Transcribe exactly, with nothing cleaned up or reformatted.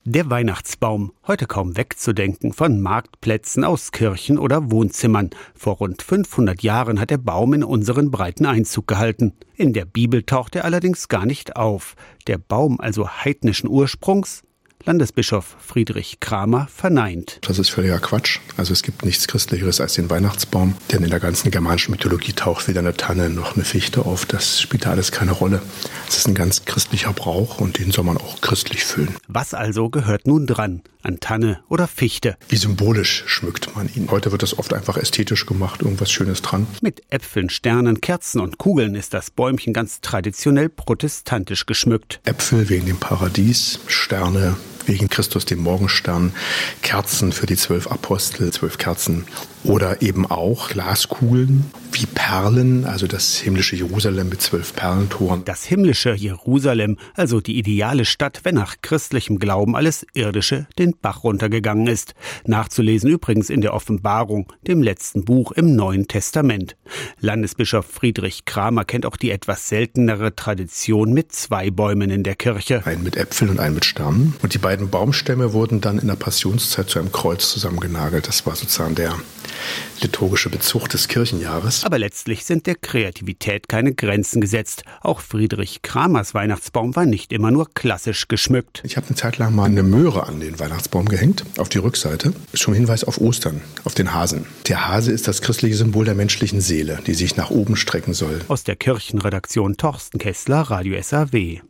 Der Weihnachtsbaum, heute kaum wegzudenken von Marktplätzen, aus Kirchen oder Wohnzimmern. Vor rund fünfhundert Jahren hat der Baum in unseren Breiten Einzug gehalten. In der Bibel taucht er allerdings gar nicht auf. Der Baum also heidnischen Ursprungs? Landesbischof Friedrich Kramer verneint. Das ist völliger Quatsch. Also es gibt nichts Christlicheres als den Weihnachtsbaum, denn in der ganzen germanischen Mythologie taucht weder eine Tanne noch eine Fichte auf. Das spielt da alles keine Rolle. Es ist ein ganz christlicher Brauch und den soll man auch christlich füllen. Was also gehört nun dran? An Tanne oder Fichte? Wie symbolisch schmückt man ihn. Heute wird das oft einfach ästhetisch gemacht, irgendwas Schönes dran. Mit Äpfeln, Sternen, Kerzen und Kugeln ist das Bäumchen ganz traditionell protestantisch geschmückt. Äpfel wegen dem Paradies, Sterne wegen Christus, dem Morgenstern, Kerzen für die zwölf Apostel, zwölf Kerzen oder eben auch Glaskugeln wie Perlen, also das himmlische Jerusalem mit zwölf Perlentoren. Das himmlische Jerusalem, also die ideale Stadt, wenn nach christlichem Glauben alles Irdische den Bach runtergegangen ist. Nachzulesen übrigens in der Offenbarung, dem letzten Buch im Neuen Testament. Landesbischof Friedrich Kramer kennt auch die etwas seltenere Tradition mit zwei Bäumen in der Kirche. Einen mit Äpfeln und einen mit Sternen. Und die beiden Baumstämme wurden dann in der Passionszeit zu einem Kreuz zusammengenagelt. Das war sozusagen der liturgische Bezug des Kirchenjahres. Aber letztlich sind der Kreativität keine Grenzen gesetzt. Auch Friedrich Kramers Weihnachtsbaum war nicht immer nur klassisch geschmückt. Ich habe eine Zeit lang mal eine Möhre an den Weihnachtsbaum gehängt, auf die Rückseite. Schon Hinweis auf Ostern, auf den Hasen. Der Hase ist das christliche Symbol der menschlichen Seele, die sich nach oben strecken soll. Aus der Kirchenredaktion Torsten Kessler, Radio S A W.